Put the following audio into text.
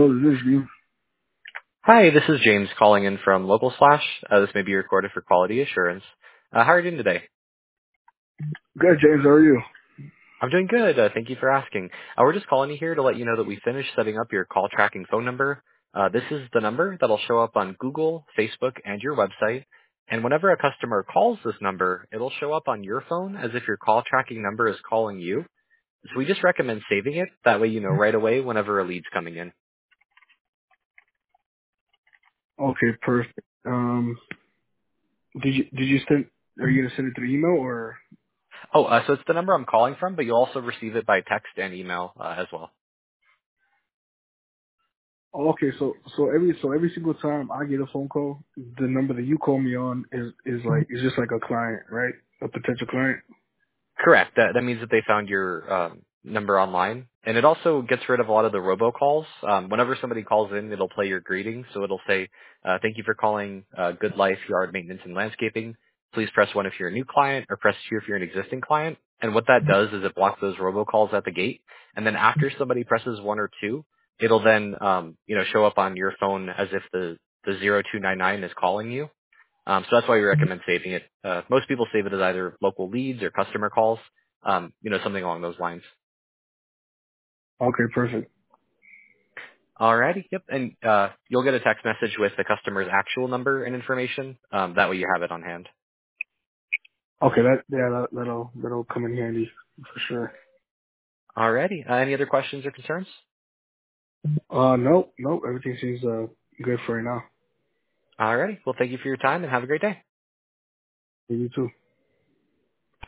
Hello, this is you. Hi, this is James calling in from Local Slash. This may be recorded for quality assurance. How are you doing today? Good, James. How are you? I'm doing good. Thank you for asking. We're just calling you here to let you know that we finished setting up your call tracking phone number. This is the number that'll show up on Google, Facebook, and your website. And whenever a customer calls this number, it'll show up on your phone as if your call tracking number is calling you. So we just recommend saving it. That way you know right away whenever a lead's coming in. Okay, perfect. Did you send? Are you gonna send it through email or? Oh, so it's the number I'm calling from, but you'll also receive it by text and email as well. Oh, okay, so every single time I get a phone call, the number that you call me on is just like a client, right? A potential client. Correct. That means that they found your number online, and it also gets rid of a lot of the robocalls. Whenever somebody calls in, it'll play your greeting, so it'll say, "Thank you for calling Good Life Yard Maintenance and Landscaping. Please press one if you're a new client, or press two if you're an existing client." And what that does is it blocks those robocalls at the gate, and then after somebody presses one or two, it'll then show up on your phone as if the 0299 is calling you. So that's why we recommend saving it. Most people save it as either local leads or customer calls, something along those lines. Okay, perfect. Alrighty, yep. And you'll get a text message with the customer's actual number and information. That way you have it on hand. Okay, that'll come in handy for sure. Alrighty. Any other questions or concerns? No, everything seems good for right now. Alrighty. Well, thank you for your time and have a great day. You too.